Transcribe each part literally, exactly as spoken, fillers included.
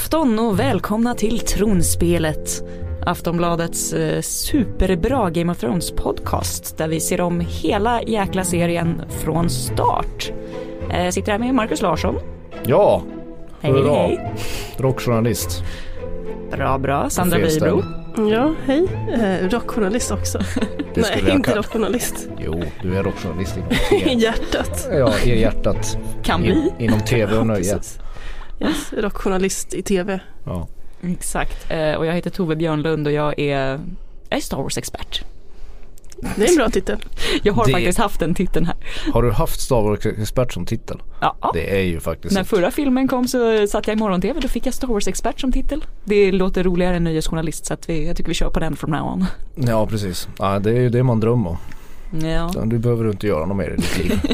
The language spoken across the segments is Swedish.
afton och välkomna till Tronspelet, Aftonbladets eh, superbra Game of Thrones podcast där vi ser om hela jäkla serien från start. Jag eh, sitter här med Marcus Larsson. Ja, hej, hurra. hej. Rockjournalist. Bra, bra. Sandra Weibro. Ja, hej. Eh, rockjournalist också. Nej, inte kan... rockjournalist. Jo, du är rockjournalist i hjärtat. Ja, i hjärtat. Kan bli. In, inom tv och nöje. Yes, rockjournalist i tv. Ja. Exakt. Eh, och jag heter Tove Björnlund och jag är, jag är Star Wars-expert. Det är en bra titel. Jag har det... faktiskt haft den titeln här. Har du haft Star Wars-expert som titel? Ja. Det är ju faktiskt... När ett... förra filmen kom så satt jag i morgon-tv, då fick jag Star Wars-expert som titel. Det låter roligare än nöjesjournalist så att vi, jag tycker vi kör på den from now on. Ja, precis. Ja, det är ju det man drömmer om. Ja. Du behöver inte göra något mer i ditt liv.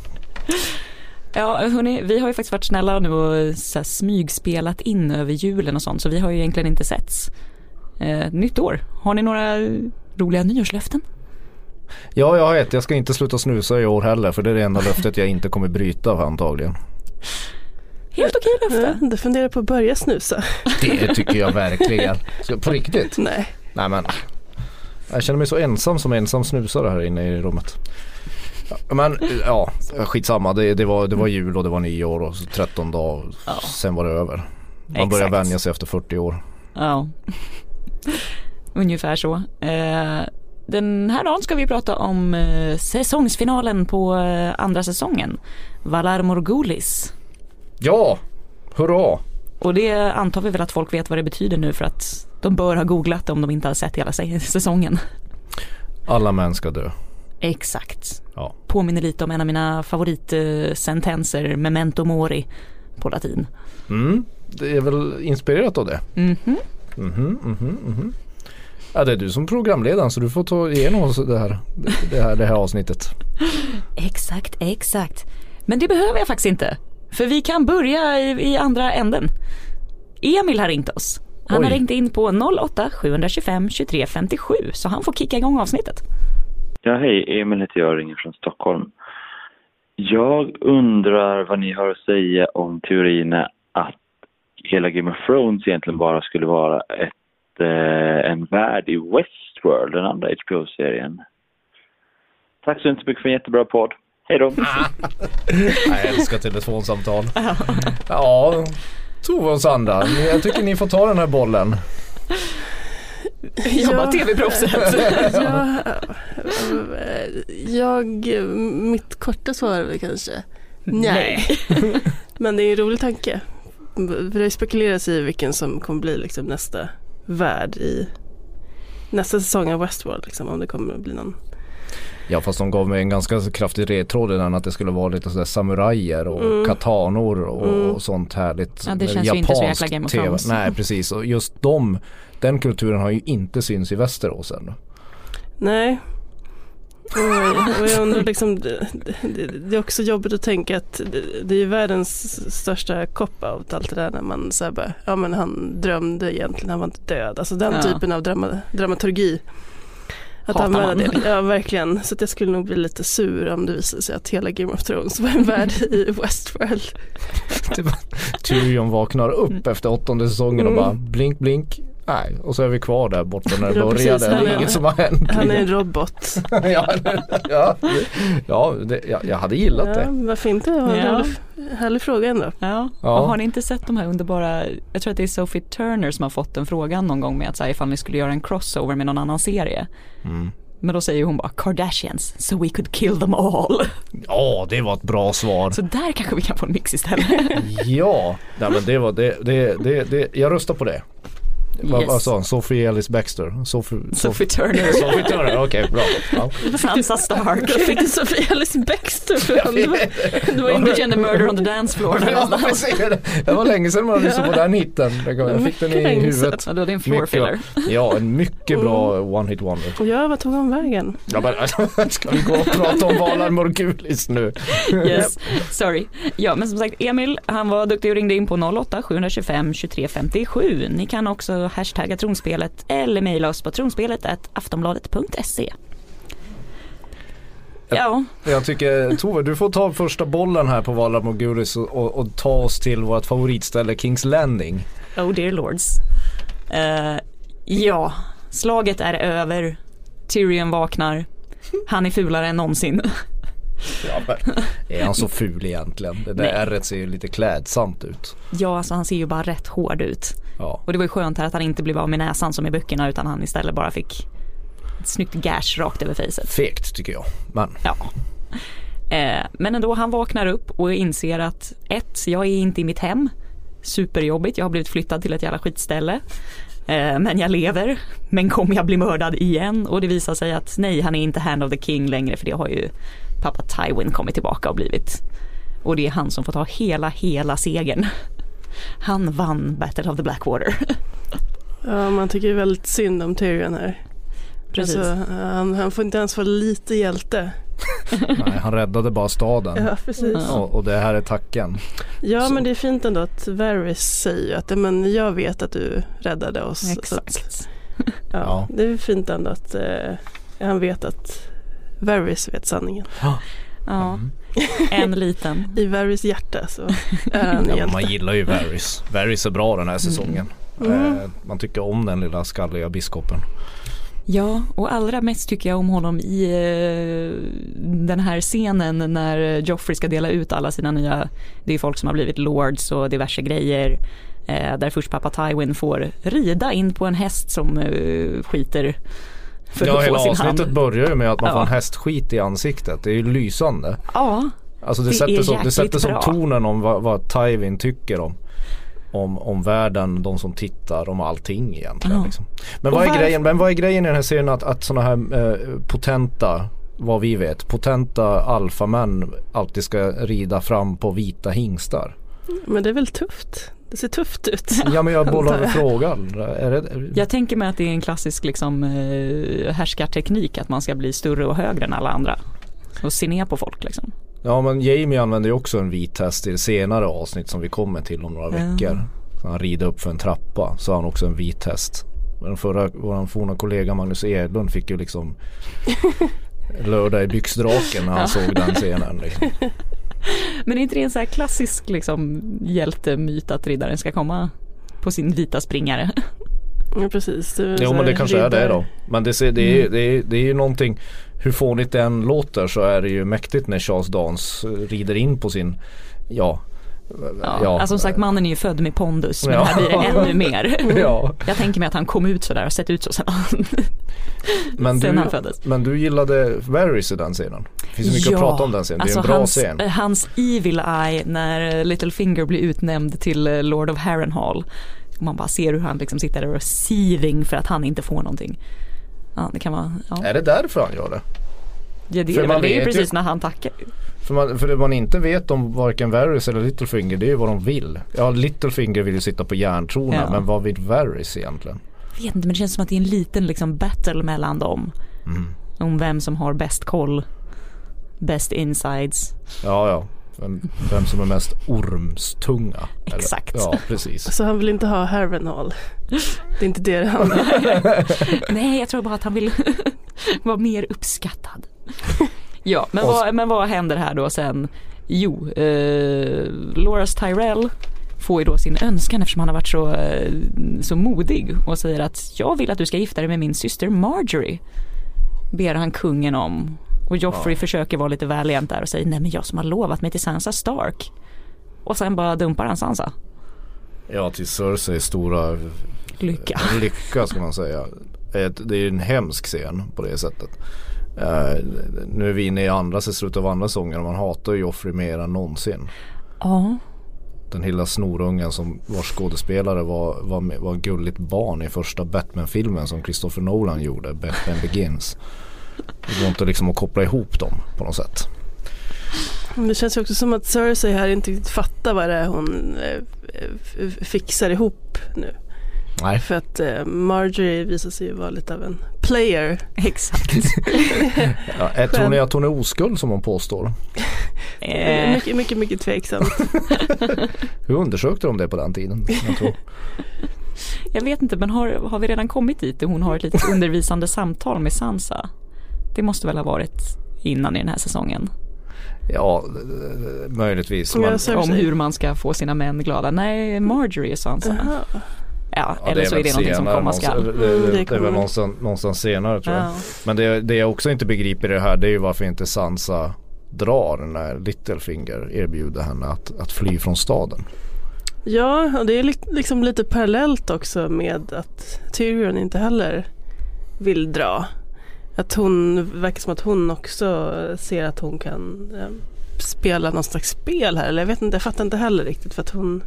Ja, hörni, vi har ju faktiskt varit snälla nu och så här, smygspelat in över julen och sånt, så vi har ju egentligen inte setts. Eh, nytt år. Har ni några roliga nyårslöften? Ja, jag har ett. Jag ska inte sluta snusa i år heller, för det är det enda löftet jag inte kommer bryta antagligen. Helt okej löfte. Ja, du funderar på att börja snusa. Det tycker jag verkligen. Så, på riktigt? Nej. Nej, men jag känner mig så ensam som ensam snusare här inne i rummet. Men ja, skitsamma. Det, det, var, det var jul och det var nyår och tretton dagar. Ja. Sen var det över. Man Exakt. börjar vänja sig efter fyrtio år. Ja, ungefär så. Eh, den här dagen ska vi prata om eh, säsongsfinalen på eh, andra säsongen. Valar Morghulis. Ja, hurra! Och det antar vi väl att folk vet vad det betyder nu, för att de bör ha googlat om de inte har sett hela säsongen. Alla män ska dö. Exakt. Ja. Påminner lite om en av mina favoritsentenser, Memento Mori på latin. Mm, det är väl inspirerat av det. Mhm. Mhm, mhm, mhm. Ja, det är du som programledaren, så du får ta igenom oss det här, det här, det här avsnittet. Exakt, exakt. Men det behöver jag faktiskt inte. För vi kan börja i, i andra änden. Emil har ringt oss. Han Oj. har ringt in på noll åtta sju två fem tjugotre femtiosju, så han får kicka igång avsnittet. Ja, hej. Emil heter jag och ringer från Stockholm. Jag undrar vad ni har att säga om teorin att hela Game of Thrones egentligen bara skulle vara ett, eh, en värld i Westworld, den andra H B O-serien. Tack så mycket för en jättebra podd. Hej då. Jag älskar telefonsamtal. Ja, Tove och Sandra, jag tycker ni får ta den här bollen. Jag var tv-proffset. ja, jag, mitt korta svar är kanske nej. Men det är en rolig tanke. För det spekuleras i vilken som kommer bli liksom nästa värld i nästa säsong av Westworld, liksom, om det kommer att bli någon. Ja, fast de gav mig en ganska kraftig redtråd innan att det skulle vara lite sådär samurajer och mm. katanor och, mm. och sånt härligt. Ja, det känns ju inte så jäkla Game of Thrones. Nej, precis. Och just de, den kulturen har ju inte syns i Västerås ännu. Nej. Och, och jag undrar liksom, det, det, det är också jobbigt att tänka att det, det är världens största cop-out, allt det där när man så här bara, ja men han drömde egentligen, han var inte död. Alltså den ja. typen av drama, dramaturgi. Att använda det. Ja, verkligen. Så att jag skulle nog bli lite sur om det visade sig att hela Game of Thrones var en värld i Westworld. Tyrion vaknar upp efter åttonde säsongen mm. och bara blink, blink. Nej, och så är vi kvar där borta när det ja, började. Det är inget som har hänt. Han är en robot. ja, ja, ja, det, ja, jag hade gillat ja, det. Varför inte? Det var en ja. härlig, härlig fråga ändå. Ja. Ja. Och har ni inte sett de här underbara, jag tror att det är Sophie Turner som har fått en frågan någon gång med att säga ifall ni skulle göra en crossover med någon annan serie. Mm. Men då säger hon bara Kardashians, so we could kill them all. Ja, det var ett bra svar. Så där kanske vi kan få en mix istället. ja, nej, men det var det, det, det, det, jag röstar på det. Vad yes. sa han? Sophie Ellis Bextor. Sophie, Sophie Turner. Sophie Turner, okej, okay, bra. Ja. Sansa Stark. Jag fick Sophie Ellis Bextor. Det var Indigent Murder on the Dance Floor. Ja, det. det var länge sedan man lyssnade på den hitten. Jag fick den i huvudet. Ja, det var en floor filler. Ja, en mycket bra one hit wonder. Och jag, vad tog om vägen? Ja, men ska vi gå och prata om Valar Morghulis nu? Yes, sorry. Ja, men som sagt, Emil, han var duktig och ringde in på noll åtta sju två fem tjugotre femtiosju. Ni kan också hashtagga Tronspelet eller mejla oss på tronspelet at aftonbladet punkt se. Ja. Jag tycker, Tove, du får ta första bollen här på Valar Morghulis och, och, och ta oss till vårt favoritställe King's Landing. Oh dear lords. Uh, ja, slaget är över. Tyrion vaknar. Han är fulare än någonsin. Ja, är han så ful egentligen? Det där ärret ser ju lite klädsamt ut. Ja, alltså han ser ju bara rätt hård ut. Ja. Och det var ju skönt här att han inte blev av med näsan som i böckerna, utan han istället bara fick ett snyggt gash rakt över facet. Fegt tycker jag. Men, ja. eh, men ändå, han vaknar upp och inser att ett, jag är inte i mitt hem. Superjobbigt, jag har blivit flyttad till ett jävla skitställe. Eh, men jag lever. Men kommer jag bli mördad igen? Och det visar sig att nej, han är inte Hand of the King längre, för det har ju pappa Tywin kommit tillbaka och blivit. Och det är han som får ta hela, hela segern. Han vann Battle of the Blackwater. Ja, man tycker ju väldigt synd om Tyrion här. Precis. Alltså, han, han får inte ens vara lite hjälte. Nej, han räddade bara staden. Ja, precis. Och, och det här är tacken. Ja, så. Men det är fint ändå att Varys säger att men jag vet att du räddade oss. Exakt. Att, ja, ja. Det är fint ändå att eh, han vet att Varys vet sanningen. Ja. Ja, mm. En liten. I Varys hjärta så är han ja, man gillar ju Varys. Varys är bra den här säsongen. Mm. Eh, man tycker om den lilla skalliga biskopen. Ja, och allra mest tycker jag om honom i eh, den här scenen när Joffrey ska dela ut alla sina nya, det är folk som har blivit lords och diverse grejer, eh, där först pappa Tywin får rida in på en häst som eh, skiter för ja, att hela få sin avsnittet hand. Börjar ju med att man ja. får en hästskit i ansiktet. Det är ju lysande. Ja, alltså det, det sätter som, det sätter som tonen om vad, vad Tywin tycker om Om, om världen, de som tittar, om allting egentligen. Ja. Liksom. Men, vad är var... grejen, men vad är grejen i den här serien att, att såna här eh, potenta, vad vi vet, potenta alfamän alltid ska rida fram på vita hingstar? Men det är väl tufft? Det ser tufft ut. Ja, men jag bollar med frågan. Är det, är det... Jag tänker mig att det är en klassisk liksom, eh, härskarteknik att man ska bli större och högre än alla andra. Och se ner på folk liksom. Ja, men Jamie använder ju också en vit häst i det senare avsnitt som vi kommer till om några veckor. Mm. Så han rider upp för en trappa, så har han också en vit häst. Den förra, vår forna kollega Magnus Edlund fick ju liksom lördag i byxdraken när han ja. såg den scenen. Liksom. Men är inte det en så här klassisk liksom, hjältemyt att riddaren ska komma på sin vita springare? Ja, precis. Det jo, men det kanske riddare. är det då. Men det, det, är, det, är, det är ju någonting, hur fånigt det än låter så är det ju mäktigt när Charles Dance rider in på sin, ja. Ja, ja. Alltså, som sagt, mannen är ju född med pondus, men ja. här blir det ännu mer. Ja. Jag tänker mig att han kom ut så där och sett ut så sen, men sen du, han föddes. Men du gillade Varys i den scenen. Det finns mycket ja. att prata om den scenen. Det är alltså en bra hans, scen. Hans evil eye när Littlefinger blir utnämnd till Lord of Harrenhal. Man bara ser hur han liksom sitter där och seething för att han inte får någonting. Ja, det kan vara, ja. Är det därför han gör det? Ja, det är, väl, det är ju precis ju, när han tackar. För, man, för det man inte vet om varken Varys eller Littlefinger, det är ju vad de vill. Ja, Littlefinger vill ju sitta på järntronen, ja. men vad vill Varys egentligen? Jag vet inte, men det känns som att det är en liten liksom, battle mellan dem. Mm. Om vem som har bäst koll, best insides. Ja, ja. Vem, vem som är mest ormstunga. Exakt. Eller? Ja, precis. Så han vill inte ha Harrenhal. Det är inte det han Nej, jag tror bara att han vill vara mer uppskattad. Ja, men vad, men vad händer här då sen? Jo, eh, Loras Tyrell får ju då sin önskan eftersom han har varit så, eh, så modig och säger att jag vill att du ska gifta dig med min syster Marjorie. Ber han kungen om. Och Joffrey ja. försöker vara lite valiant där och säger nej men jag som har lovat mig till Sansa Stark. Och sen bara dumpar han Sansa. Ja, till Cersei stora lycka. Lycka ska man säga. Det är en hemsk scen på det sättet. Uh, nu är vi inne i andra slutet av andra sånger och man hatar Joffrey mer än någonsin. Ja. Den lilla snorungen som vars skådespelare var, var, var gulligt barn i första Batman-filmen som Christopher Nolan gjorde, Batman Begins. Det går inte liksom att koppla ihop dem på något sätt. Det känns ju också som att Cersei här inte riktigt fattar vad det är hon eh, fixar ihop nu. Nej. För att eh, Marjorie visar sig ju vara lite av en player. Exakt. Ja, jag tror ni att hon är oskuld som hon påstår? Eh. Mycket, mycket, mycket tveksamt. Hur undersökte de det på den tiden? Jag tror. Jag vet inte, men har, har vi redan kommit dit där hon har ett litet undervisande samtal med Sansa? Det måste väl ha varit innan i den här säsongen. Ja, möjligtvis. Ja, Men, så- Om hur man ska få sina män glada. Nej, Marjorie är Sansa. Jaha. Ja, ja, eller så är väl det någonting som senare, komma skall. någonstans- Det, det, Mm, det det är kommer. väl någonstans, någonstans senare tror jag. Ja. Men det, det jag också inte begriper i det här, det är ju varför inte Sansa drar när Littlefinger erbjuder henne att, att fly från staden. Ja, och det är li- liksom lite parallellt också med att Tyrion inte heller vill dra. Att hon verkar som att hon också ser att hon kan eh, spela någon slags spel här. Eller jag vet inte, jag fattar inte heller riktigt för att hon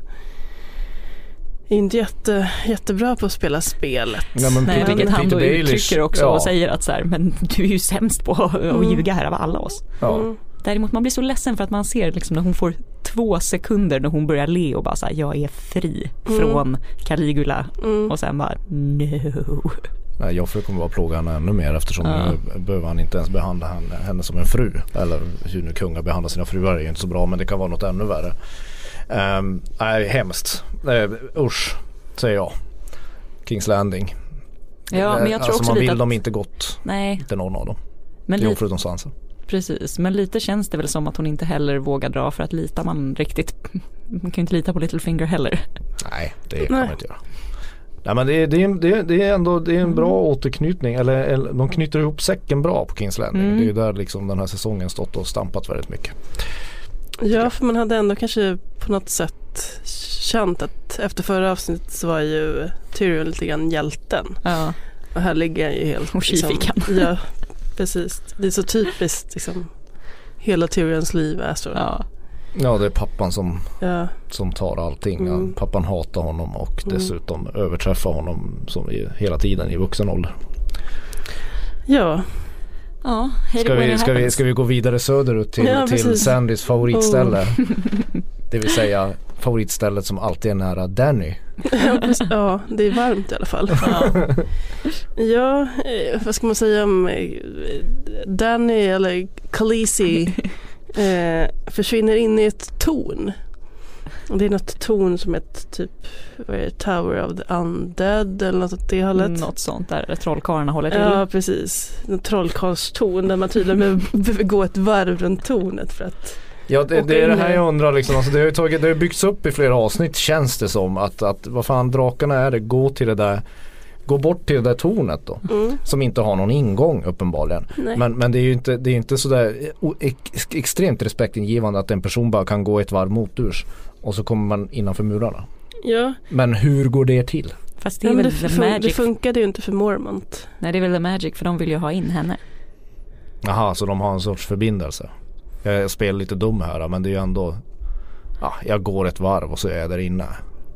är inte jätte, jättebra på att spela spelet. Ja, men Nej, Peter- vilket han då Peter Baelish- uttrycker också ja. och säger att så här, men du är ju sämst på att Mm. ljuga här av alla oss. Ja. Mm. Däremot man blir så ledsen för att man ser liksom när hon får två sekunder när hon börjar le och bara så här, jag är fri Mm. från Caligula Mm. och sen bara no. Nej, Joffrey kommer bara plåga henne ännu mer eftersom Ja. nu behöver han inte ens behandla henne, henne som en fru. Eller hur nu kungar behandlar sina fruar är ju inte så bra, men det kan vara något ännu värre. Um, nej, hemskt. Uh, usch, säger jag. Kings Landing. Ja, men jag tror alltså, också man lite vill att, dem inte gott. nej, Inte någon av dem. men Jo, lite, förutom Sansa. precis, men lite känns det väl som att hon inte heller vågar dra för att lita man riktigt, man kan ju inte lita på Littlefinger heller. Nej, det kan Nej. man inte göra. Nej, men det är, det, är, det, är, det är ändå det är en bra återknytning, eller, eller de knyter ihop säcken bra på Kings Landing. Mm. Det är ju där liksom den här säsongen stått och stampat väldigt mycket. Ja, för man hade ändå kanske på något sätt känt att efter förra avsnittet så var ju Tyrion lite grann hjälten. Ja, Och här ligger han ju helt... och tjuvfikan. ja, precis. Det är så typiskt liksom, hela Tyrions liv är så. Ja. Ja, det är pappan som, Ja. som tar allting. Mm. Ja, pappan hatar honom och Mm. dessutom överträffar honom som i, hela tiden i vuxen ålder. Ja. Ja, hej Ska vi, ska, vi, ska vi gå vidare söderut till, Ja, till precis. Sandys favoritställe? Oh. Det vill säga favoritstället som alltid är nära Danny. Ja, precis. Ja, det är varmt i alla fall. Ja. Ja, eh, vad ska man säga om eh, Danny eller Khaleesi eh, försvinner in i ett torn. Och det är något torn som ett typ vad är det, Tower of the Undead eller något åt det hållet. Något sånt där trollkarlarna håller till. Ja, precis. En trollkarlstorn där man tydligen behöver- behöver gå ett varv runt tornet för att... Ja, det, Och det är det här in- jag undrar liksom. Alltså, det har ju tagit, det har byggts upp i flera avsnitt, känns det som. Att, att vad fan drakarna är det, gå till det där, gå bort till det där tornet då. Mm, Som inte har någon ingång uppenbarligen. nej. Men, men det är ju inte, det är inte sådär o- ex, extremt respektingivande att en person bara kan gå ett varv moturs och så kommer man innanför murarna. Ja, Men hur går det till? Fast det är ja men väl det, the fun- det magic. funkade ju inte för Mormont. Nej, det är väl the magic för de vill ju ha in henne. Jaha, så de har en sorts förbindelse. Jag spelar lite dum här men det är ju ändå, ja, jag går ett varv och så är jag där inne.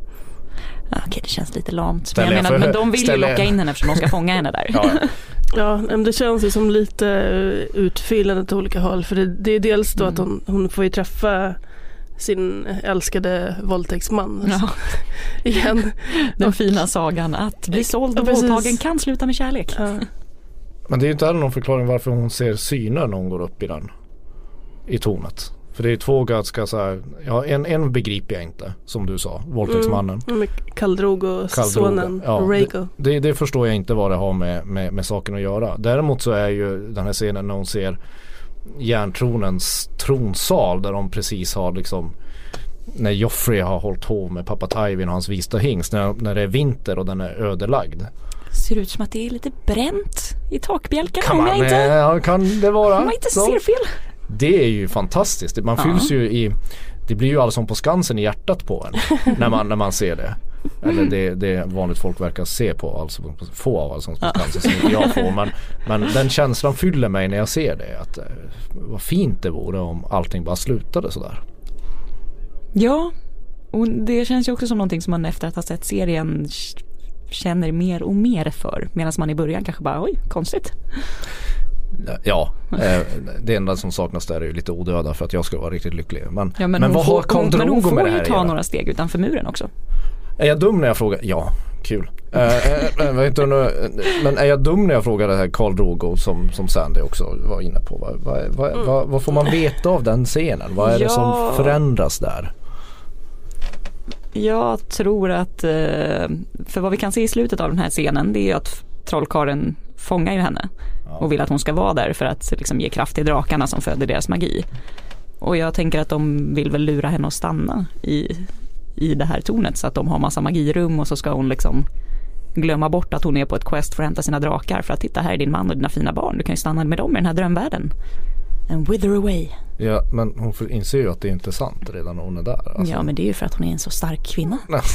Ja, okej, det känns lite lamt. Men Ställer jag jag menar, för- men de vill ju ställer- locka in henne eftersom de ska fånga henne där. Ja, Ja, men det känns ju som lite eh, utfyllande åt olika håll. För det, det är dels då Mm. att hon, hon får ju träffa sin älskade våldtäktsman Ja, igen. den fina sagan att bli såld och Ja, precis. våldtagen kan sluta med kärlek. Ja. men det är ju inte heller någon förklaring varför hon ser syner när hon går upp i den i tornet. För det är två ganska så här, ja, en, en begriper jag inte som du sa, våldtäktsmannen. Mm, med Kaldrogo, Khal Drogo, sonen, ja, Rhaego. Det, det förstår jag inte vad det har med, med, med saken att göra. Däremot så är ju den här scenen när hon ser järntronens tronsal där de precis har liksom, när Joffrey har hållit hov med pappa Tywin och hans vita hingst, när, när det är vinter och den är ödelagd. Ser ut som att det är lite bränt i takbjälken Kan om jag man, inte, ja, kan det vara? om jag inte så? ser fel. Det är ju fantastiskt. Man Ja. fylls ju i, det blir ju allsom på Skansen i hjärtat på en när man, när man ser det. Eller det, det vanligt folk verkar se på, alltså få av Allsång på Skansen som inte jag får. Men, men den känslan fyller mig när jag ser det. Att, eh, vad fint det vore om allting bara slutade sådär. Ja, och det känns ju också som någonting som man efter att ha sett serien k- känner mer och mer för. Medan man i början kanske bara, oj, konstigt. Ja, eh, det enda som saknas där är ju lite odöda för att jag ska vara riktigt lycklig. Men, Ja, men, men hon vad får, har Khal hon, men hon Drogo med får det ju här att ta göra? några steg utanför muren också. Är jag dum när jag frågar? Ja, kul. äh, äh, vet du, nu, men är jag dum när jag frågar det här Khal Drogo som, som Sandy också var inne på? Vad, vad, vad, Mm. vad, vad får man veta av den scenen? Vad är det Ja. som förändras där? Jag tror att, eh, för vad vi kan se i slutet av den här scenen, det är ju att trollkaren fångar ju henne och vill att hon ska vara där för att liksom ge kraft till drakarna som föder deras magi. Och jag tänker att de vill väl lura henne att stanna i, i det här tornet så att de har massa magirum och så ska hon liksom glömma bort att hon är på ett quest för att hämta sina drakar för att titta, här är din man och dina fina barn. Du kan ju stanna med dem i den här drömvärlden. And wither away. Ja, men hon inser ju att det är inte sant redan när hon är där. Alltså. Ja, men det är ju för att hon är en så stark kvinna.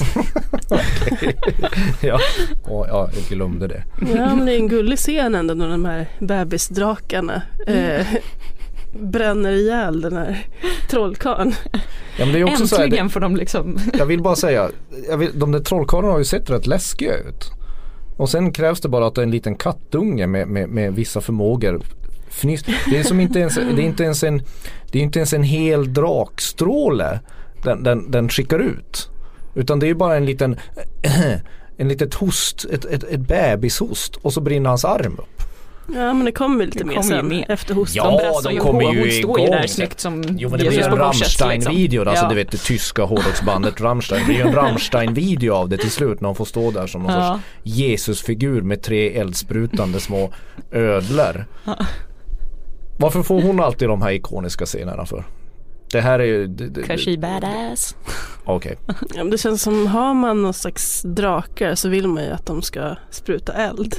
ja. Och, ja, jag glömde det. Ja, men det är en gullig scen ändå när de här bebisdrakarna eh, bränner ihjäl den här trollkarlen. Ja, men det är också så här, äntligen det, får de liksom... jag vill bara säga, jag vill, de där trollkarlarna har ju sett rätt läskiga ut. Och sen krävs det bara att en liten kattunge med, med, med vissa förmågor fnys. Det är som inte ens, det är inte ens en det är inte ens en hel drakstråle den, den, den skickar ut. Utan det är bara en liten en litet host, ett, ett, ett bebishost och så brinner hans arm upp. Ja, men det kommer lite det mer kommer sen mer. Efter hosten. Ja, de kommer ju hon står ju igång. där snyggt som jo, men det blir en Rammstein-video liksom. Alltså ja. du vet det tyska hårdrocksbandet Rammstein. Det blir ju en Rammstein-video av det till slut när hon får stå där som någon ja. sorts Jesusfigur med tre eldsprutande små ödlor. Ja. Varför får hon alltid de här ikoniska scenerna för? Det här är ju... Cause she badass. Okej. Okay. Ja, det känns som, har man någon slags drakar så vill man ju att de ska spruta eld.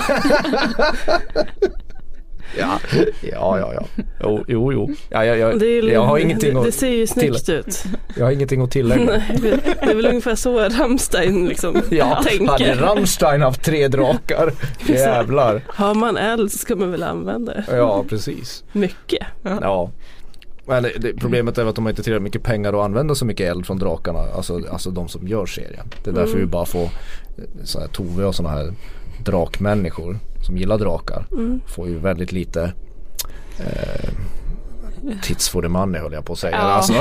ja, ja, ja. ja. Jo, jo. jo. Ja, ja, ja. Det, är, jag har ingenting det, att det ser ju snyggt till... ut. Jag har ingenting att tillägga. Nej, det är väl ungefär så Rammstein liksom ja, tänker. Hade Rammstein haft tre drakar? Jävlar. Har man eld så ska man väl använda det. Ja, precis. Mycket. Ja. Men det, problemet är att de har inte tillräckligt mycket pengar att använda så mycket eld från drakarna. Alltså, alltså de som gör serien. Det är därför mm. vi bara får så här, Tove och såna här drakmänniskor som gillar drakar. Mm. Får ju väldigt lite eh, tits for the money höll jag på att säga. Ja. Alltså.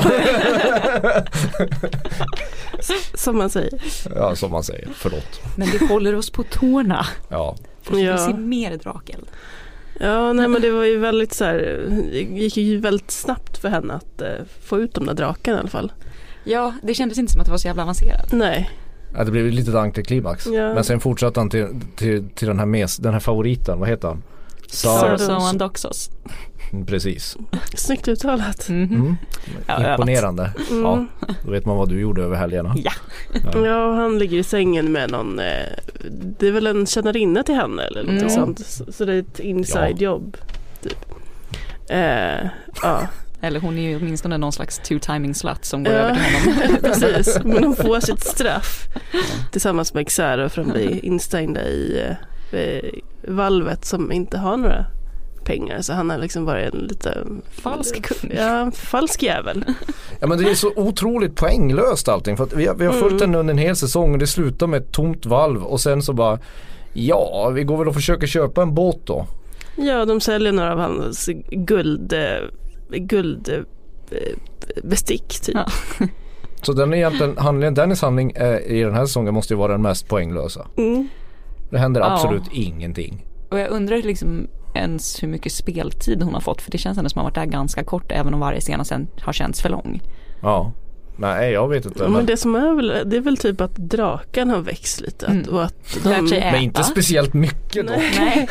Som man säger. Ja, som man säger. Förlåt. Men det håller oss på tårna. Ja. För vi ser mer drakeld. Ja, nej, men det var ju väldigt så här, det gick ju väldigt snabbt för henne att uh, få ut de där drakarna i alla fall. Ja, det kändes inte som att det var så jävla avancerat. Nej. Ja, det blev ett litet antiklimax. Ja. Men sen fortsatte han till, till, till den här mes, den här favoriten, vad heter han? Sarsoan Doxos. Precis. Snyggt uttalat. Mm-hmm. Mm. Ja, imponerande. Mm. Ja, då vet man vad du gjorde över helgerna. Ja. Ja, ja han ligger i sängen med någon, eh, det är väl en tjänarinna till henne eller något mm. sånt. Så, så det är ett inside-jobb. Typ. Eh, ja. Eller hon är ju åtminstone någon slags two-timing slut som går ja. över till honom. Precis, men hon får sitt straff tillsammans med Xero för att bli instängda i eh, valvet som inte har några pengar. Så han är liksom bara en lite falsk kund. Ja, falsk jävel. Ja, men det är så otroligt poänglöst allting. För att vi har, vi har följt den under en hel säsong och det slutar med ett tomt valv och sen så bara ja, vi går väl och försöker köpa en båt då. Ja, de säljer några av hans guld guld bestick typ. Ja. Så den är egentligen handlingen, Dennis handling är, i den här säsongen måste ju vara den mest poänglösa. Mm. Det händer absolut ja. ingenting. Och jag undrar liksom ens hur mycket speltid hon har fått, för det känns ändå som att hon har varit där ganska kort även om varje scen sen har känts för lång. Ja. Nej, jag vet inte. Men, men det som är väl, det är väl typ att draken har växt lite. Mm. Att, och att de... Men inte speciellt mycket då. Nej.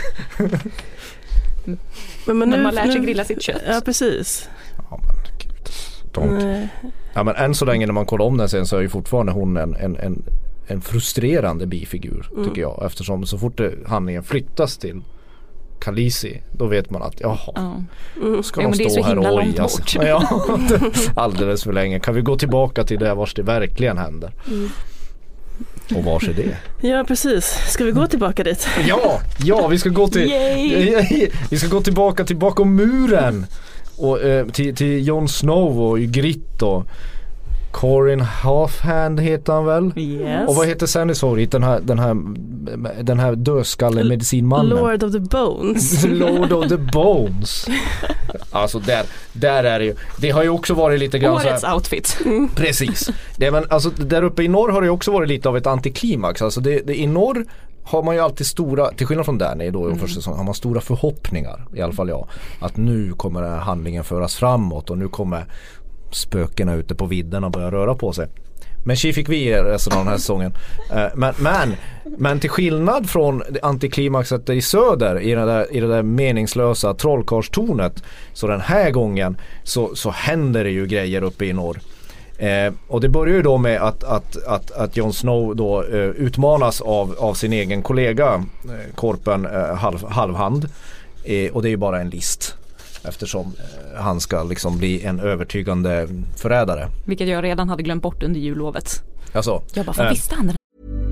men, men, nu, men man lär sig nu, grilla sitt kött. Ja, precis. Ja, men gud. Ja, men än så länge när man kollar om den sen så är ju fortfarande hon en, en, en, en frustrerande bifigur mm. tycker jag. Eftersom så fort det, handlingen flyttas till Khaleesi, då vet man att jaha, mm. ska de stå här och ojas. Ja, alldeles för länge. Kan vi gå tillbaka till det vars det verkligen händer? Mm. Och vars är det? Ja, precis. Ska vi gå tillbaka dit? Ja, ja, vi ska gå till vi ska gå tillbaka till bakom muren och eh, till, till Jon Snow och Ygritte och Corin Halfhand heter han väl? Yes. Och vad heter Sandys favorit? Den här, den här, den här dödskallen medicinmannen. Lord of the Bones. Lord of the Bones. Alltså där, där är det ju. Det har ju också varit lite grann årets outfit. Mm. Precis. Det, men, alltså, där uppe i norr har det också varit lite av ett antiklimax. Alltså det, det, i norr har man ju alltid stora, till skillnad från där då, mm. första säsongen, har man stora förhoppningar, i alla fall jag, att nu kommer den här handlingen föras framåt och nu kommer spökena ute på vidden och börja röra på sig. Men tji fick vi resten av den här säsongen. Uh, men, men, men till skillnad från antiklimaxet i söder i det där, i det där meningslösa trollkarlstornet, så den här gången så, så händer det ju grejer uppe i norr. Eh, och det börjar ju då med att, att, att, att Jon Snow då eh, utmanas av, av sin egen kollega eh, Korpen eh, halv, halvhand eh, och det är ju bara en list eftersom eh, han ska liksom bli en övertygande förrädare. Vilket jag redan hade glömt bort under jullovet. Alltså, jag bara, för eh, visste han det?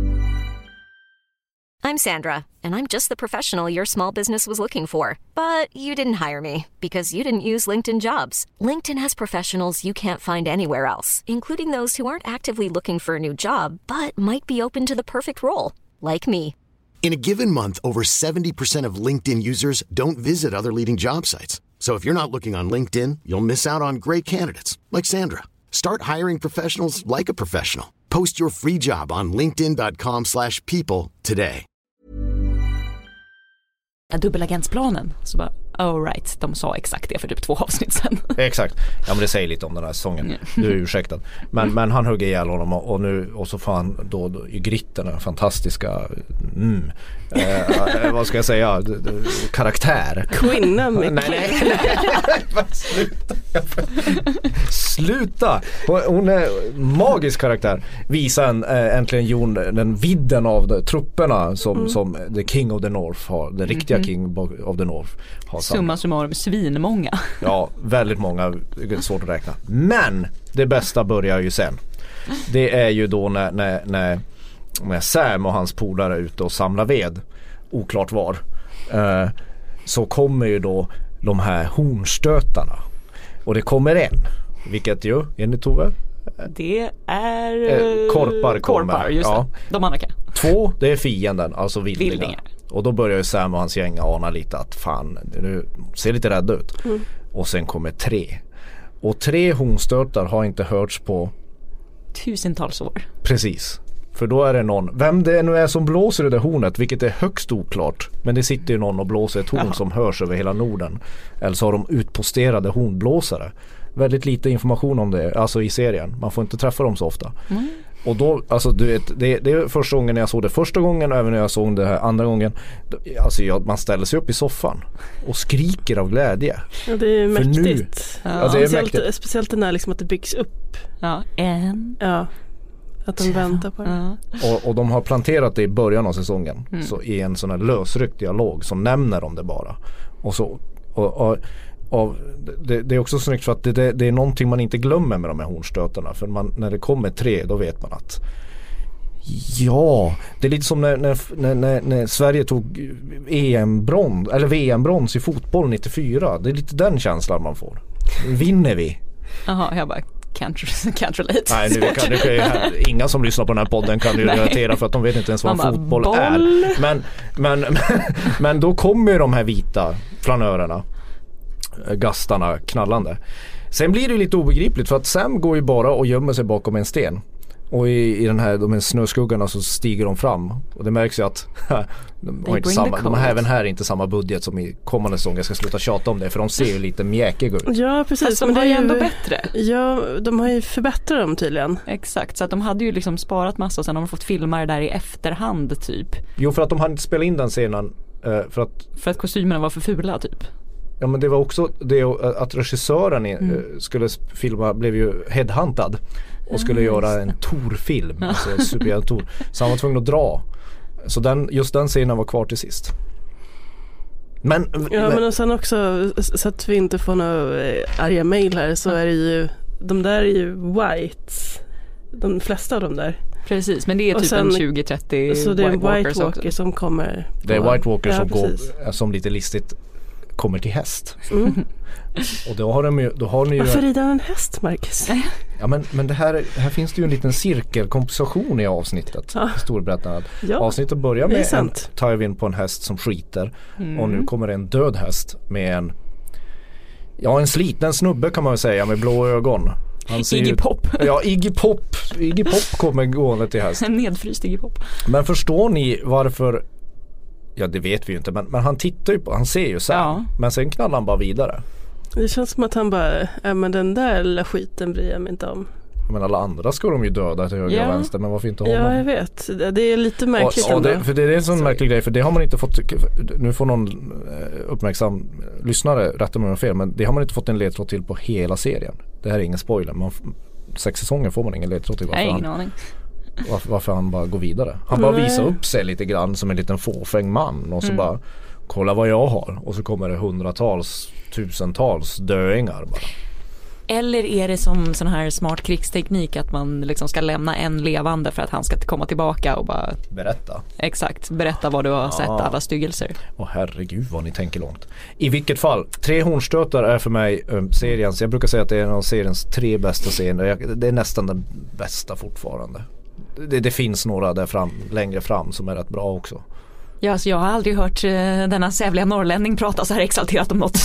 I'm Sandra, and I'm just the professional your small business was looking for. But you didn't hire me because you didn't use LinkedIn Jobs. LinkedIn has professionals you can't find anywhere else, including those who aren't actively looking for a new job, but might be open to the perfect role, like me. In a given month, over seventy percent of LinkedIn users don't visit other leading job sites. So if you're not looking on LinkedIn, you'll miss out on great candidates, like Sandra. Start hiring professionals like a professional. Post your free job on linkedin dot com slash people today. Dubbelagentsplanen, så bara, all right, de sa exakt det för typ två avsnitt sen. Exakt, ja men det säger lite om den här säsongen. Mm. Du är ursäktad. Men, men han hugger ihjäl honom och, och nu, och så får han då, då i gritten den fantastiska mm, eh, vad ska jag säga, d- d- karaktär. Kvinna med nej, nej, nej. Sluta. Sluta. Hon, hon är magisk karaktär. Visa en, äh, äntligen Jon den vidden av de, trupperna som, mm. som the King of the North har, den riktiga mm-hmm. King of the North har. Summa summarum svinmånga. Ja, väldigt många, det är svårt att räkna. Men det bästa börjar ju sen. Det är ju då när, när, när, när Sam och hans polare är ute och samlar ved, oklart var, eh, så kommer ju då de här hornstötarna. Och det kommer en, vilket ju, enligt Tove? Det är eh, korpar, korpar, just ja. det. De andra kan. Två, det är fienden, alltså vildingar. Vildingar. Och då börjar ju Sam och hans gäng ana lite att fan, nu ser lite rädd ut. Mm. Och sen kommer tre. Och tre hornstötar har inte hörts på tusentals år. Precis. För då är det någon, vem det nu är som blåser i det hornet, vilket är högst oklart. Men det sitter ju någon och blåser ett horn Jaha. som hörs över hela Norden. Eller så har de utposterade hornblåsare. Väldigt lite information om det, alltså i serien. Man får inte träffa dem så ofta. Mm. Och då, alltså du vet, det, det är första gången jag såg det första gången och även när jag såg det här andra gången. Alltså jag, man ställer sig upp i soffan och skriker av glädje. Ja, det är mäktigt. Nu, ja. Ja, det är speciellt, mäktigt. Speciellt den här liksom att det byggs upp. Ja, en. Ja. Att de väntar på det. Ja. Och, och de har planterat det i början av säsongen. Mm. Så i en sån här lösryckt dialog som nämner om det bara. Och så och, och, och det, det är också snyggt för att det, det, det är någonting man inte glömmer med de här hornstötarna. För man, när det kommer tre, då vet man att ja, det är lite som när, när, när, när Sverige tog E M-brons eller V M-brons i fotboll nittiofyra. Det är lite den känslan man får. Vinner vi? Jaha, jag bara Can't, can't relate. Nej, nu kan, det kan ju här, inga som lyssnar på den här podden kan ju relatera för att de vet inte ens vad bara, fotboll boll. är. Men, men, men, men då kommer ju de här vita flanörerna, gastarna knallande. Sen blir det lite obegripligt för att Sam går ju bara och gömmer sig bakom en sten. Och i, i den här, de här snöskuggarna så stiger de fram. Och det märks ju att de har inte samma, de har även här inte samma budget som i kommande säsong. Jag ska sluta tjata om det för de ser ju lite mjäkiga ut. Ja, precis. Fast de men det är ju ändå bättre. Ja, de har ju förbättrat dem tydligen. Exakt, så att de hade ju liksom sparat massa och sen har de fått filma det där i efterhand typ. Jo, för att de hade inte spelat in den scenen för att... För att kostymerna var för fula typ. Ja, men det var också det att regissören mm. skulle filma, blev ju headhuntad och skulle mm, göra en Thor-film, ja. Alltså superhjälte Thor. Så han var tvungen att dra. Så den, just den scenen var kvar till sist. Men, ja, men, men och sen också, så att vi inte får några arga mejl här, så är det ju, de där är ju whites. De flesta av dem där. Precis, men det är typ sen, en tjugo trettio så det är White White Walkers Walker också. Som kommer på, det är White Walker ja, som precis. går, som lite listigt kommer till häst. Mm. Och då har de ju, då har ni ju... Varför rider en häst, Marcus? Ja, men, men det här, här finns det ju en liten cirkelkomposition i avsnittet. Ja. Storberättandet. Ja. Avsnittet börjar med en Tywin på en häst som skiter. Mm. Och nu kommer en död häst med en ja, en sliten snubbe kan man väl säga med blå ögon. Han ser Iggy ut, Pop. Ja, Iggy Pop. Iggy Pop kommer gående till häst. En nedfryst Iggy Pop. Men förstår ni varför? Ja, det vet vi ju inte, men, men han tittar ju på, han ser ju så här, ja. Men sen knallar han bara vidare. Det känns som att han bara, ja men den där lilla skiten bryr jag mig inte om. Men alla andra ska de ju döda till höger ja. och vänster, men varför inte honom? Ja, jag vet. Det är lite märkligt och, och ändå. det, för det är en sån så. märklig grej, för det har man inte fått, nu får någon uppmärksam lyssnare rätta mig om jag fel, men det har man inte fått en ledtråd till på hela serien. Det här är ingen spoiler, man, sex säsonger får man ingen ledtråd till varför, ingen han, aning. Varför, varför han bara går vidare. Han bara Nej. visar upp sig lite grann som en liten fåfäng man och så mm. bara, kolla vad jag har, och så kommer det hundratals, tusentals döingar bara. Eller är det som sån här smart krigsteknik att man liksom ska lämna en levande för att han ska komma tillbaka och bara berätta. Exakt, berätta vad du har ja. sett, alla styggelser. Åh herregud vad ni tänker långt. I vilket fall, Tre hornstötar är för mig um, seriens, jag brukar säga att det är en av seriens tre bästa scener. Det är nästan den bästa fortfarande. Det, det finns några där fram, längre fram som är rätt bra också. Ja, alltså jag har aldrig hört uh, denna sävliga norrlänning prata så här exalterat om något.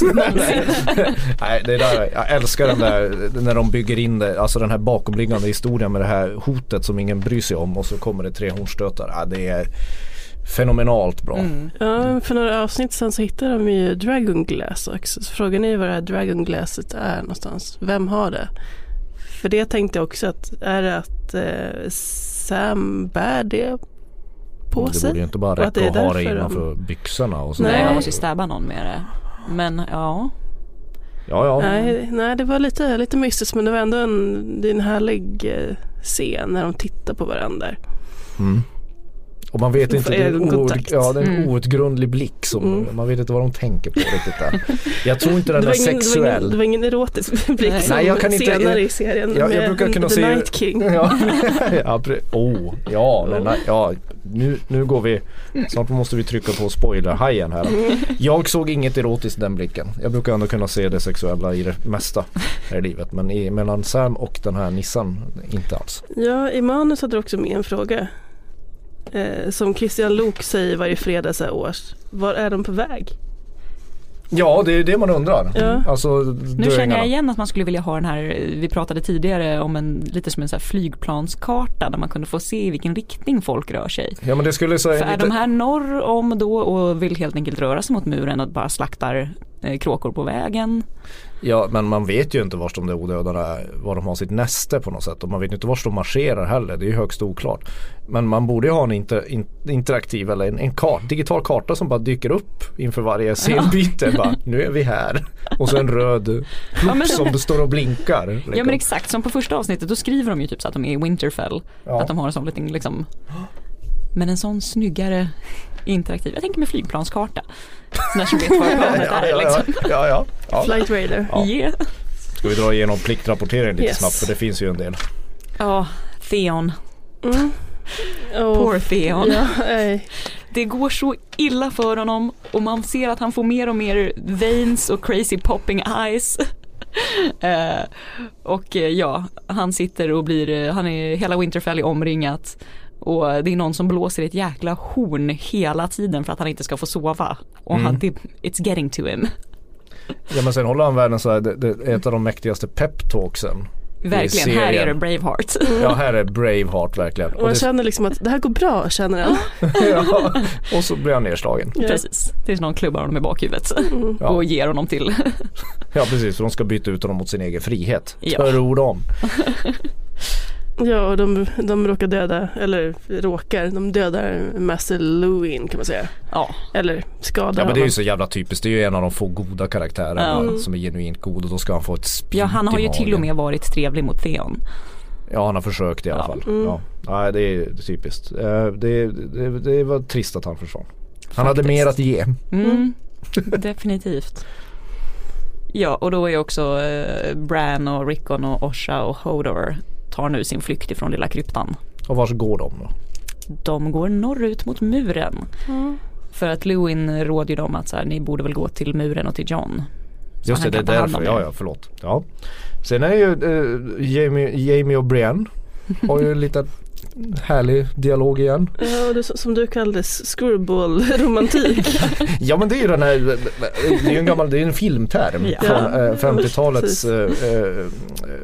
Nej, det är där, jag älskar den där när de bygger in det, alltså den här bakomliggande historien med det här hotet som ingen bryr sig om, och så kommer det tre hornstötar. Ja, det är fenomenalt bra. Mm. Ja, för några avsnitt sen så hittar de ju Dragon Glass också. Så frågan är vad det här Dragon Glasset är någonstans. Vem har det? För det tänkte jag också att är det att eh, Sam bär det på det sig? borde ju inte bara räcka att, att ha det innanför de... byxorna och så. Nej, man måste ju stäba någon med det. Men ja. Ja, ja. Nej, nej, det var lite, lite mystiskt, men det var ändå en, det är en härlig eh, scen när de tittar på varandra. Mm. Och man vet inte, det är, o, ja, det är en mm. outgrundlig blick som, mm. man vet inte vad de tänker på riktigt där. Jag tror inte den är ingen, sexuell. Det var ingen, det var ingen erotisk blick Nej. som Nej, jag kan inte, senare i serien jag, jag brukar kunna The se, Night King. Ja, ja, oh, ja, den här, ja nu, nu går vi, snart måste vi trycka på spoilerhajen här. Jag såg inget erotiskt i den blicken. Jag brukar ändå kunna se det sexuella i det mesta här i livet, men i, mellan Sam och den här Nissan inte alls. Ja, i manus hade du också med en fråga. Eh, som Christian Lok säger varje fredag så här års. Var är de på väg? Ja, det är det man undrar. Ja. Alltså, nu känner jag igen att man skulle vilja ha den här, vi pratade tidigare om en lite som en så här flygplanskarta där man kunde få se i vilken riktning folk rör sig. Ja, men det skulle säga För lite... är de här norr om då och vill helt enkelt röra sig mot muren och bara slaktar eh, kråkor på vägen? Ja, men man vet ju inte var de där odödarna, var de har sitt näste på något sätt, och man vet inte var de marscherar heller, det är ju högst oklart. Men man borde ju ha en inter, in, interaktiv eller en, en kart, digital karta som bara dyker upp inför varje scenbyte. Ja. Bara, nu är vi här. Och så en röd plupp ja, men... som det står och blinkar. Liksom. Ja, men exakt, som på första avsnittet då skriver de ju typ så att de är i Winterfell. Ja. Att de har en sån liten liksom, men en sån snyggare interaktiv. Jag tänker med flygplanskarta. Sådär som vet vad planet ja, är ja, liksom. Ja, ja, ja. Flight Radar. Ja. Yeah. Ska vi dra igenom pliktrapporteringen lite yes. snabbt, för det finns ju en del. Ja, oh, Theon. Mm. Oh. Poor Theon. Ja, nej. Det går så illa för honom och man ser att han får mer och mer veins och crazy popping eyes. uh, och uh, ja, han sitter och blir, uh, han är hela Winterfell är omringat. Och det är någon som blåser ett jäkla horn hela tiden för att han inte ska få sova. Och mm. han, det, it's getting to him. Ja, men sen håller han världen så här, det, det är ett av de mäktigaste pep-talksen. Verkligen, här är det Braveheart. Ja, här är Braveheart verkligen. Och, och jag det... känner liksom att det här går bra, känner han. Ja, och så blir han nedslagen. Ja. Precis, det är någon klubbar honom i bakhuvudet mm. och ja. ger honom till. Ja, precis, för de ska byta ut honom mot sin egen frihet. Ja. Törord om. Ja, och de, de råkar döda, eller råkar, de dödar Master Luwin kan man säga. Ja. Eller skadar Ja, men det är ju så jävla typiskt, det är ju en av de få goda karaktärer mm. som är genuint god, och då ska han få ett spjut. Ja, han har ju till och med varit trevlig mot Theon. Ja, han har försökt i alla ja. fall. Mm. Ja. Nej, det är typiskt. Det, det, det var trist att han försvann. Han Faktiskt. hade mer att ge. Mm. Definitivt. Ja, och då är också eh, Bran och Rickon och Osha och Hodor tar nu sin flykt ifrån lilla kryptan. Och var går de då? De går norrut mot muren. Mm. För att Luwin råder dem att så här, ni borde väl gå till muren och till John. Så just det, det är därför. Ja, ja, förlåt. Ja. Sen är ju äh, Jamie, Jamie och Brienne har ju lite härlig dialog igen. Ja, och det som du kallade screwball-romantik. Ja, men det är ju den här, det är ju en gammal, det är en filmterm ja. från äh, femtiotalets äh, äh,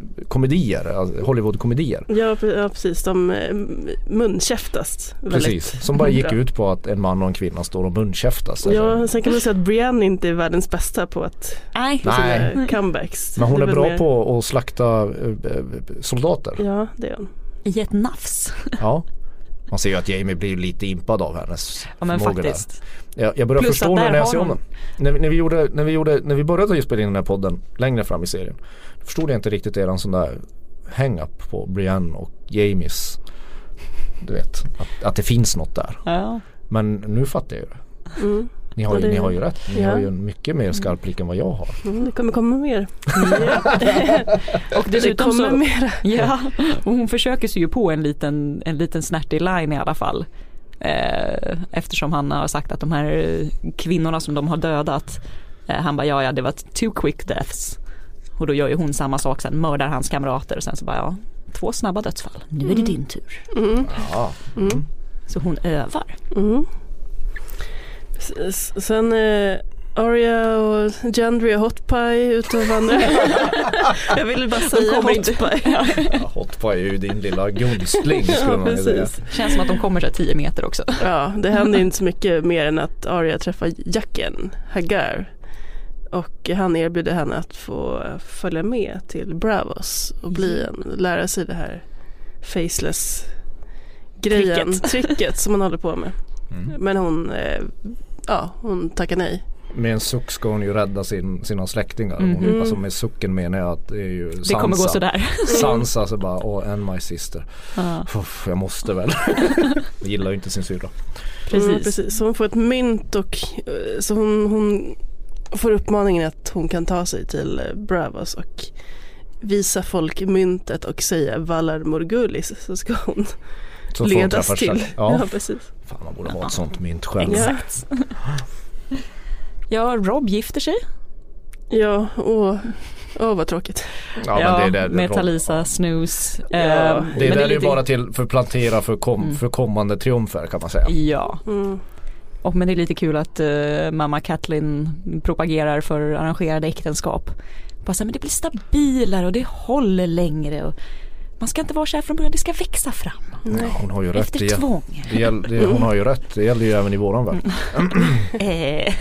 komedier, alltså Hollywood-komedier. Ja, ja, precis. De eh, munkäftas. Precis, som bara gick bra. ut på att en man och en kvinna står och munkäftas. Ja, sen kan man säga att Brienne inte är världens bästa på att Nej. på sina Nej. comebacks. Men hon Det är väl bra mer- på att slakta äh, soldater. Ja, det är hon. I ett nafs. Ja. Man ser ju att Jamie blir lite impad av hennes Ja, men förmåga faktiskt. där. Jag, jag börjar Plus förstå att nu där när jag har ser om hon- den. När, vi- när, vi gjorde, när, vi gjorde, när vi började spela in den här podden längre fram i serien, förstod jag inte riktigt eran sån där hang-up på Brienne och Jamies. Du vet, att, att det finns något där. Ja. Men nu fattar jag ju det. Mm. Ni har, Ja, ju, det- ni har ju rätt. Ni ja. har ju en mycket mer skarp blick än vad jag har. Mm, det kommer komma mer. Och Det dessutom kommer så, mer. ja, och hon försöker sig ju på en liten, en liten snärtig line i alla fall. Eh, eftersom han har sagt att de här kvinnorna som de har dödat, eh, han bara ja, ja det var two quick deaths. Och då gör ju hon samma sak sen, mördar hans kamrater och sen så bara ja, två snabba dödsfall. Nu är det din tur. Mm. Ja. Mm. Så hon övar. Mm. S- Sen eh, Arya och Gendry och Hot Pie ute och vandrar. Jag ville bara säga kommer Hot inte- Pie. Ja, Hot Pie är ju din lilla gunstling skulle Ja, man ju säga. precis. Känns som att de kommer så här tio meter också. Ja, det händer ju inte så mycket mer än att Arya träffar Jaqen, Hagar. Och han erbjuder henne att få följa med till Bravos och bli en, lära sig det här faceless grejen, Tricket. tricket som man håller på med. Mm. Men hon, eh, ja, hon tackar nej. Med en suck ska hon ju rädda sin, sina släktingar. Mm. Hon, alltså med sucken menar jag att det är ju Sansa. Det kommer gå sådär. Sansa så bara, åh, and my sister. Ja, Uff, jag måste väl. Jag gillar ju inte sin syrra. precis. Mm, precis. Så hon får ett mynt och eh, så hon, hon får uppmaningen att hon kan ta sig till eh, Bravos och visa folk myntet och säga Valar Morghulis, så ska hon Så får hon ledas träffa till. sig. Ja. Ja, precis. Fan, man borde ha ett sånt mynt själv. Ja. Exakt. Ja, Rob gifter sig. Ja, åh, åh vad tråkigt. Ja, Ja, men det är där, med Rob- Talisa, Snooze. Ja, Ehm, Det är men där det är lite- bara till för att plantera för, kom, Mm. för kommande triumfer kan man säga. Ja, Mm. och men det är lite kul att uh, mamma Catelyn propagerar för arrangerade äktenskap. Bara så här, men det blir stabilare och det håller längre och man ska inte vara så här från början, det ska växa fram. Ja, hon har ju rätt. Efter Det, tvång. det, gäll- det, hon har ju rätt. Det gäller ju även i våran värld. Eh,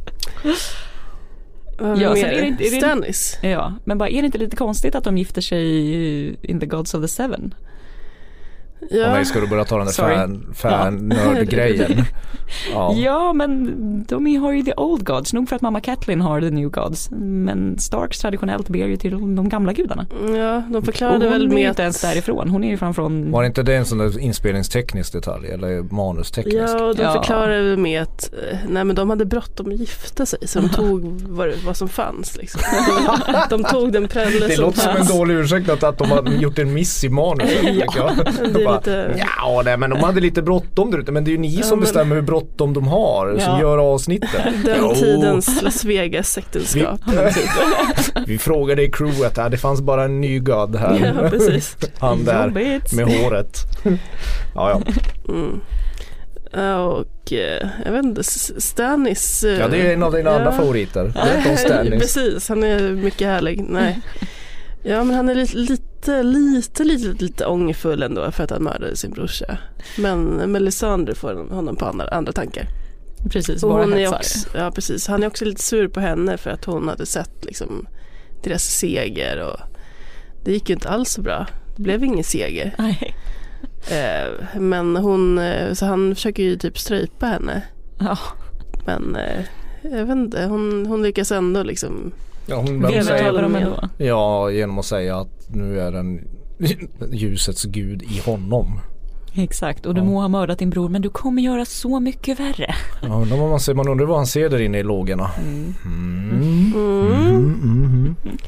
Vad har vi Ja, sen mer? är det inte- är det- Stannis. ja, men bara är det inte lite konstigt att de gifter sig in the Gods of the Seven? Ja. Ja, Nej, ska du börja ta den där Sorry. fan, fan nörd-grejen? Ja. Ja, men de har ju the old gods, nog för att mamma Catelyn har the new gods. Men Starks traditionellt ber ju till de gamla gudarna. ja, de Och förklarade hon väl är ju med inte ens därifrån, hon är ju framifrån. Var inte det en sån där inspelningsteknisk detalj eller manusteknisk? Ja, och de Ja. förklarade väl med att eh, nej, men de hade bråttom att gifta sig så de tog vad, vad som fanns liksom. De, de tog den prälle Det som låter som en fanns. dålig ursäkt att, att de har gjort en miss i manuset. tycker jag. Det De är bara, lite... ja, nej, men de hade lite bråttom där ute. Men det är ju ni Ja, som men- bestämmer hur bråttom de har som Ja. gör avsnittet. Den Jo. tidens Las Vegas äktenskap. Vi frågade i crewet här, det fanns bara en ny god här. Ja, precis. Han där Jobbigt. med håret. Ja, ja. Mm. Ja, och eh, jag vet inte, S- Stannis. eh, Ja, det är en av dina ja. andra favoriter. Berätta om Nej, Stannis. precis, han är mycket härlig. Nej. Ja, men han är lite, lite, lite, lite, lite ångerfull ändå för att han mördade sin brorsa. Men Melisandre får honom på andra, andra tankar. Precis, Och bara hon är hetsar. också, ja, precis. Han är också lite sur på henne för att hon hade sett liksom, deras seger och det gick ju inte alls så bra. Det blev ingen seger. Nej. Eh, men hon, eh, så han försöker ju typ strypa henne. Ja, Men eh, jag vet inte, hon, hon lyckas ändå liksom. Ja, hon Vet väl du säger, över dem med. ändå. ja, genom att säga att nu är den ljusets gud i honom. Exakt, och du Ja. må ha mördat din bror men du kommer göra så mycket värre. Ja, undrar vad man, ser, man undrar vad han ser där inne i lågorna. Mm. Mm. Mm. Mm, mm, mm.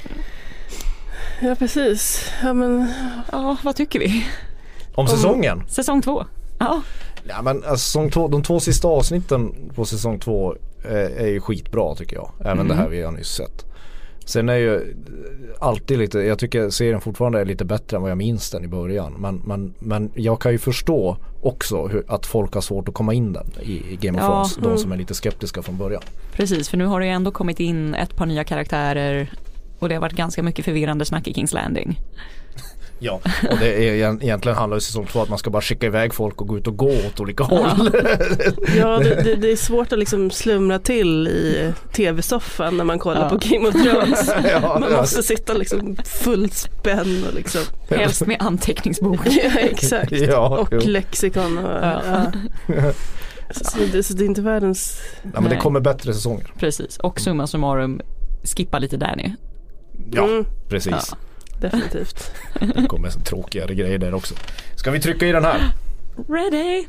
Ja, precis. Ja, men Ja, vad tycker vi? Om säsongen? Säsong två. Ja, Ja, men alltså, säsong två, de två sista avsnitten på säsong två eh, är ju skitbra tycker jag. Även Mm. det här vi har nyss sett. Sen är ju alltid lite, jag tycker serien fortfarande är lite bättre än vad jag minns den i början. Men, men, men jag kan ju förstå också hur, att folk har svårt att komma in den i, i Game of Ja, Thrones. De mm. som är lite skeptiska från början. precis, för nu har det ju ändå kommit in ett par nya karaktärer. Och det har varit ganska mycket förvirrande snack i Kings Landing. Ja, och det är egentligen handlar det säsong två att man ska bara skicka iväg folk och gå ut och gå åt olika håll. Ja, det, det, det är svårt att liksom slumra till i tv-soffan när man kollar ja. på Game of Thrones. Ja, man måste sitta liksom fullt spänn och liksom. Helst med anteckningsbok. Ja, exakt. Ja, och jo. lexikon. Och, ja. Ja. Så, så, det, så det är inte världens... Ja, men det kommer bättre säsonger. Precis, och summa summarum skippa lite där nu. Ja, mm. precis. Ja. Definitivt. Det kommer tråkigare grejer där också. Ska vi trycka i den här? Ready?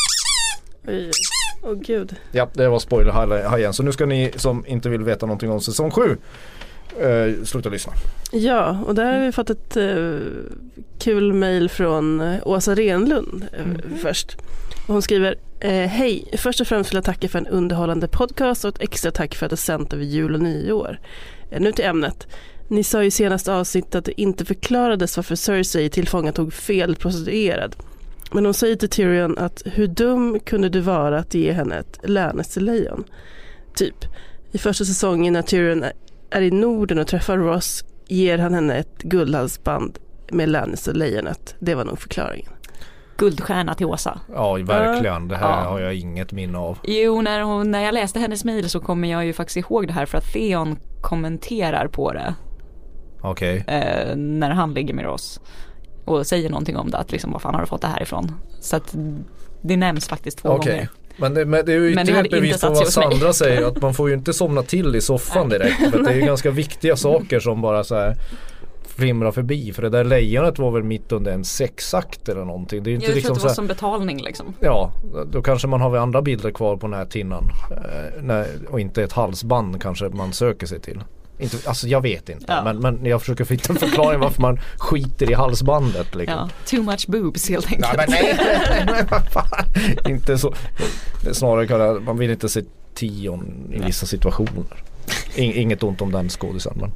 Oj, åh gud. Ja, det var spoiler här igen. Så nu ska ni som inte vill veta någonting om säsong sju eh, sluta lyssna. Ja, och där har vi fått ett eh, kul mejl från eh, Åsa Renlund eh, mm. först. Och hon skriver, eh, hej, först och främst vill jag tacka för en underhållande podcast och ett extra tack för att det sänt över jul och nyår. Eh, nu till ämnet. Ni sa ju senast avsnitt att det inte förklarades varför Cersei tillfångatog fel prostituerad. Men hon säger till Tyrion att hur dum kunde du vara att ge henne ett Lannister-lejon? Typ, i första säsongen när Tyrion är i Norden och träffar Ross ger han henne ett guldhalsband med Lannister-lejonet. Det var nog förklaringen. Guldstjärna till Åsa. Ja, verkligen. Det här ja. har jag inget minne av. Jo, när, hon, när jag läste hennes mejl så kommer jag ju faktiskt ihåg det här för att Theon kommenterar på det. Okej. Okay. Eh, när han ligger med oss och säger någonting om det, att liksom, vad fan har du fått det här ifrån? Så att det nämns faktiskt två okay. gånger. Men det, men det är ju ytterligare ett bevis på vad Sandra säger, att man får ju inte somna till i soffan direkt. För det är ju ganska viktiga saker som bara så här flimrar förbi. För det där lejonet var väl mitt under en sexakt eller någonting. Det är inte jag liksom tror att det var så här, som betalning liksom. Ja, då kanske man har väl andra bilder kvar på den här tinnan. Eh, nej, och inte ett halsband kanske man söker sig till. Inte, alltså jag vet inte, ja. men, men jag försöker få en förklaring varför man skiter i halsbandet liksom. Ja, too much boobs helt enkelt. Ja, men nej, nej, nej, nej fan. Inte så. Snarare kan man vill inte se Tion i vissa situationer. In, inget ont om den skådisen, men.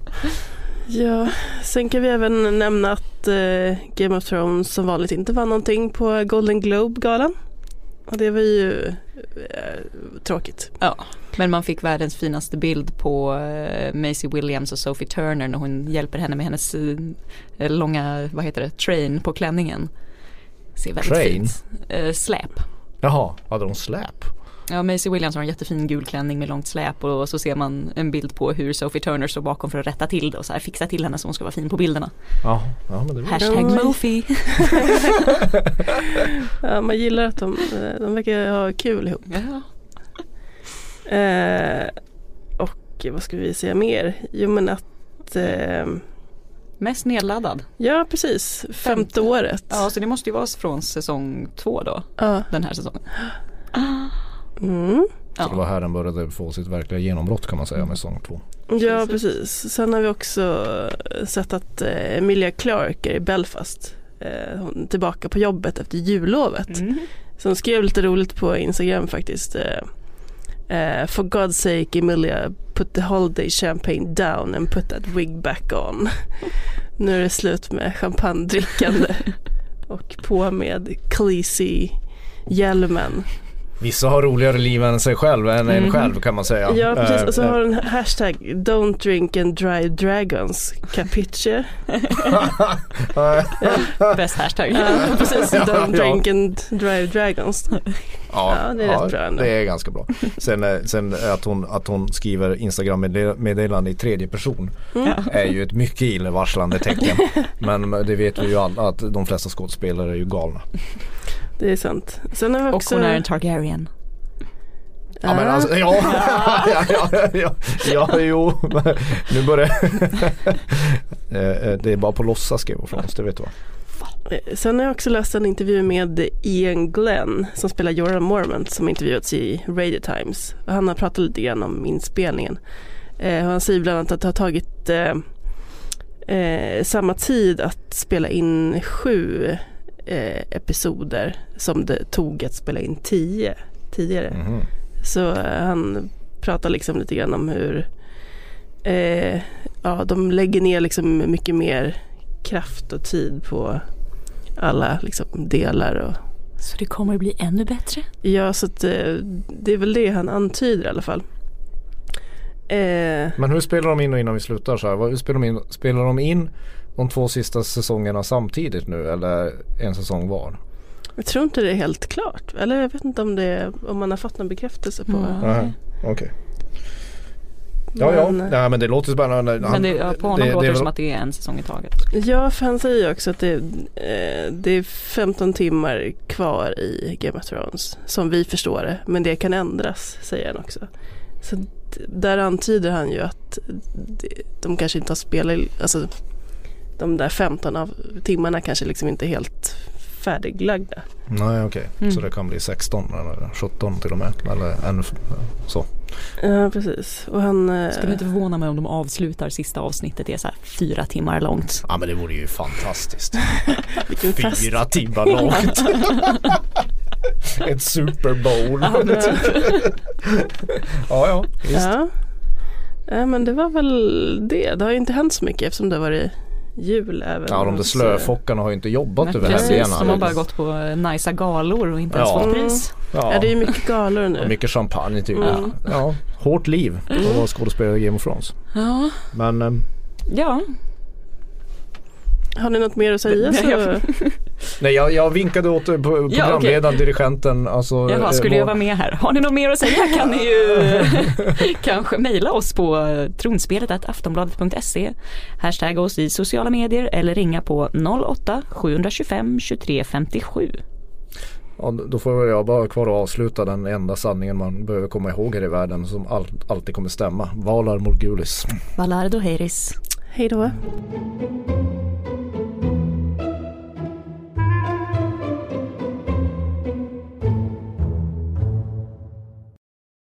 Ja, sen kan vi även nämna att eh, Game of Thrones som vanligt inte vann någonting på Golden Globe-galan. Och det var ju eh, tråkigt. Ja, men man fick världens finaste bild på eh, Maisie Williams och Sophie Turner när hon hjälper henne med hennes eh, långa, vad heter det, train på klänningen. Ser väldigt train? fint. Eh, släp. Jaha, hade de släp? Ja, Maisie Williams har en jättefin gul klänning med långt släp och så ser man en bild på hur Sophie Turner står bakom för att rätta till det och så här fixa till henne så hon ska vara fin på bilderna. Ja, ja men det var hashtag Mofi. Ja, man gillar att de, de verkar ha kul ihop. Ja. Eh, och vad ska vi säga mer? Jo, men att eh, mest nedladdad. Ja, precis. Femte, Femte året. Ja, så det måste ju vara från säsong två då. Ja. Den här säsongen. Mm. Så det var här den började få sitt verkliga genombrott kan man säga med säsong två. Ja, precis. Sen har vi också sett att Emilia Clarke är i Belfast. Hon är tillbaka på jobbet efter jullovet. Mm. Så hon skrev lite roligt på Instagram faktiskt. Uh, for God's sake, Emilia, put the holiday champagne down and put that wig back on. Nu är det slut med champagne-drickande och på med Khaleesi hjälmen. Vissa har roligare liv än sig själv än mm. en själv kan man säga. Ja, precis. Och så har den hashtag Don't drink and drive dragons. Capiche. Ja. Bäst hashtag. Ja, precis. Don't drink and drive dragons. Ja, ja det är ja, rätt bra ändå. Det är ganska bra. Sen, sen att, hon, att hon skriver Instagram-meddelande i tredje person mm. är ju ett mycket illavarslande tecken. Men det vet vi ju alla att de flesta skådespelare är ju galna. Det är sant. Sen har vi också... Och hon är en Targaryen. Ja, men alltså, ja, ja, ja, ja, ja, jo, nu börjar det är bara på låtsas skriva från oss, det vet du vad. Sen har jag också läst en intervju med Ian Glenn som spelar Jorah Mormont som intervjuats i Radio Times. Och han har pratat lite grann om inspelningen. Eh, han säger bland annat att det har tagit eh, eh, samma tid att spela in sju eh, episoder som det tog att spela in tio tidigare. Mm. Så eh, han pratar liksom lite grann om hur eh, ja, de lägger ner liksom mycket mer kraft och tid på alla liksom delar. Och... Så det kommer att bli ännu bättre? Ja, så att, det är väl det han antyder i alla fall. Eh, Men hur spelar de in och innan vi slutar så här? Hur spelar de in? Spelar de in de två sista säsongerna samtidigt nu eller en säsong var? jag tror inte det är helt klart. Eller jag vet inte om, det, om man har fått någon bekräftelse på. Mm. Aha, okej. Okay. Ja, ja. Men, Nej, men det låter spännande. Men det, ja, på honom det, låter det det som att det är en säsong i taget. Ja, för han säger ju också att det, eh, det är femton timmar kvar i Game of Thrones som vi förstår det, men det kan ändras, säger han också. Så d- där antyder han ju att det, de kanske inte har spelat, alltså de där femton av timmarna kanske liksom inte är helt färdiglagda. Nej, okej. Okay. Mm. Så det kan bli sexton eller sjutton till och med. Eller ännu så. Ja, precis. Och han... eh, Skulle inte förvåna mig om de avslutar sista avsnittet. Det är så här fyra timmar långt. Ja, men det vore ju fantastiskt. vilken fest. Fyra timmar långt. Ett Super Bowl. ja, ja, visst. Ja. Ja, men det var väl det. Det har ju inte hänt så mycket eftersom det var i jul även. Ja, de där slöfockarna har ju inte jobbat Men över precis, helgerna. de har bara gått på najsa galor och inte ens Ja. fått pris. Ja, Ja, det är ju mycket galor nu. och mycket champagne typ. Mm. Ja, hårt liv att vara skådespelare i Game of Thrones. Ja, Men ehm, ja. Har ni något mer att säga så... nej, jag, jag vinkade åt eh, på- programledaren, dirigenten. Alltså, Jaha, eh, skulle vår- jag vara med här? Har ni något mer att säga kan ni ju kanske mejla oss på tronspelet at aftonbladet punkt se, hashtagga oss i sociala medier eller ringa på noll åtta sju två fem tjugotre femtiosju. Ja, då får jag bara kvar att avsluta den enda sanningen man behöver komma ihåg här i världen som all, alltid kommer stämma. Valar Morgulis. Valardo Heiris. Hej då.